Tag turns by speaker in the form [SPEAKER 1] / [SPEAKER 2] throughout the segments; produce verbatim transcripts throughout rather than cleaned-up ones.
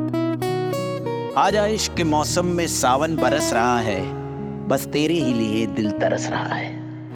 [SPEAKER 1] आजा इश्क के मौसम में सावन बरस रहा है, बस तेरे ही लिए दिल तरस रहा है।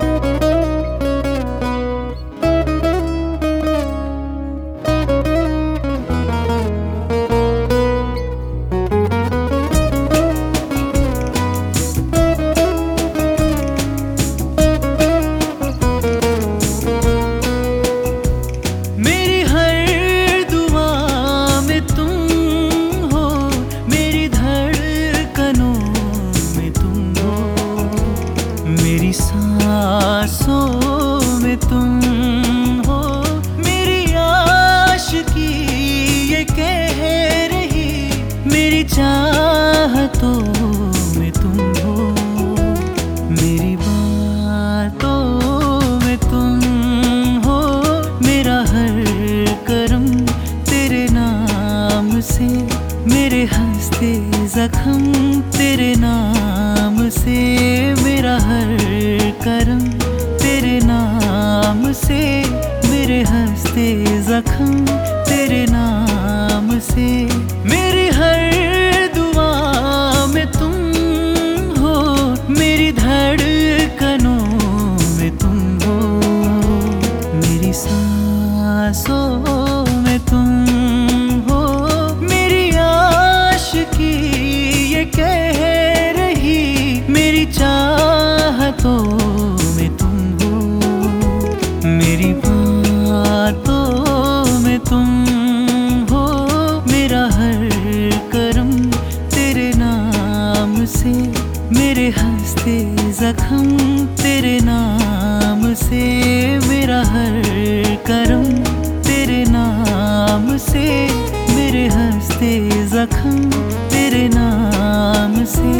[SPEAKER 2] मेरी सांसों में तुम हो, मेरी आशिकी ये कह रही, मेरी चाहतों में तुम हो, मेरी बातों में तुम हो, मेरा हर करम तेरे नाम से, मेरे हंसते जख्म तेरे नाम से, मेरा हर करम तेरे नाम से, मेरे हंसते जख्म तेरे नाम से, मेरी हर दुआ में तुम हो, मेरी धड़कनों में तुम हो, मेरी सांसों में तुम हो, मेरी आशिकी ये कह रही, मेरी चाहतों में तुम हो, मेरी बातों में तुम हो, मेरा हर करम तेरे नाम से, मेरे हंसते जख्म तेरे नाम से, मेरा हर करम तेरे नाम से, मेरे हंसते जख्म तेरे नाम से।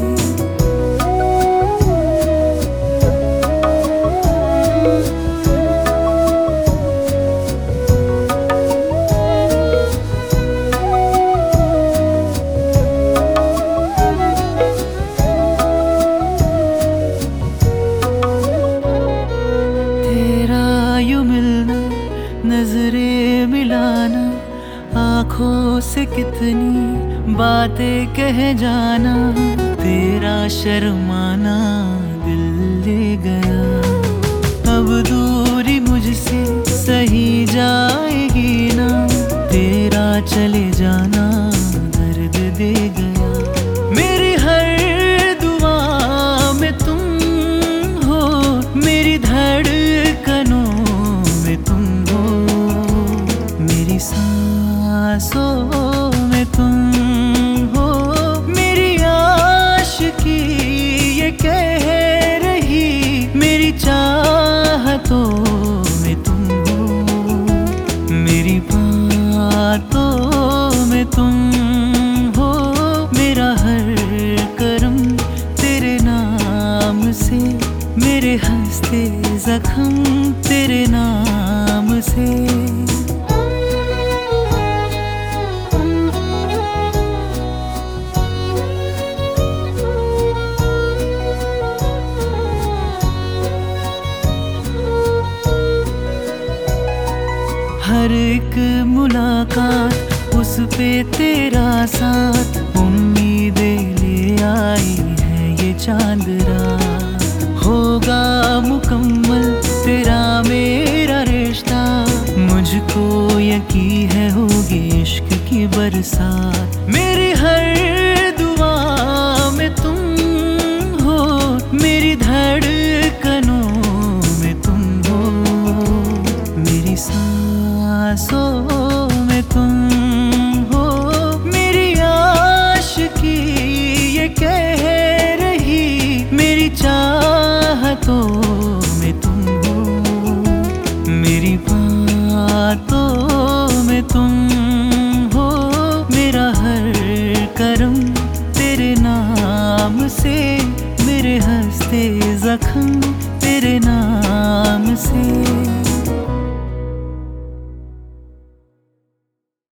[SPEAKER 2] यूं मिलना, नजरें मिलाना, आँखों से कितनी बातें कह जाना, तेरा शर्माना दिल ले गया, अब दूरी मुझसे सही जाएगी ना, तेरा चले जाना दर्द दे गया, मेरी हर दुआ में तुम हो, मेरी धड़कनों तुम हो, मेरी सांसों में तुम हो, मेरी आशिकी ये कह रही, मेरी चाहतों में तुम हो, मेरी बातों में तुम हो, मेरा हर करम तेरे नाम से, मेरे हंसते जख्म तेरे नाम से। हर एक मुलाकात उस पे तेरा साथ, उम्मीदें ले आई है ये चांद रात, होगा मुकम्मल तेरा मेरा रिश्ता, मुझको यकीन है होगी इश्क की बरसात, मेरी हर दुआ में तुम हो, मेरी धड़कनों में तुम हो, मेरी सांसों में तुम हो, मेरी आशिकी ये कह रही, मेरी चाहतों में तुम हो, मेरी बातों में तुम हो, मेरा हर करम तेरे नाम से, मेरे हंसते जख्म तेरे नाम से।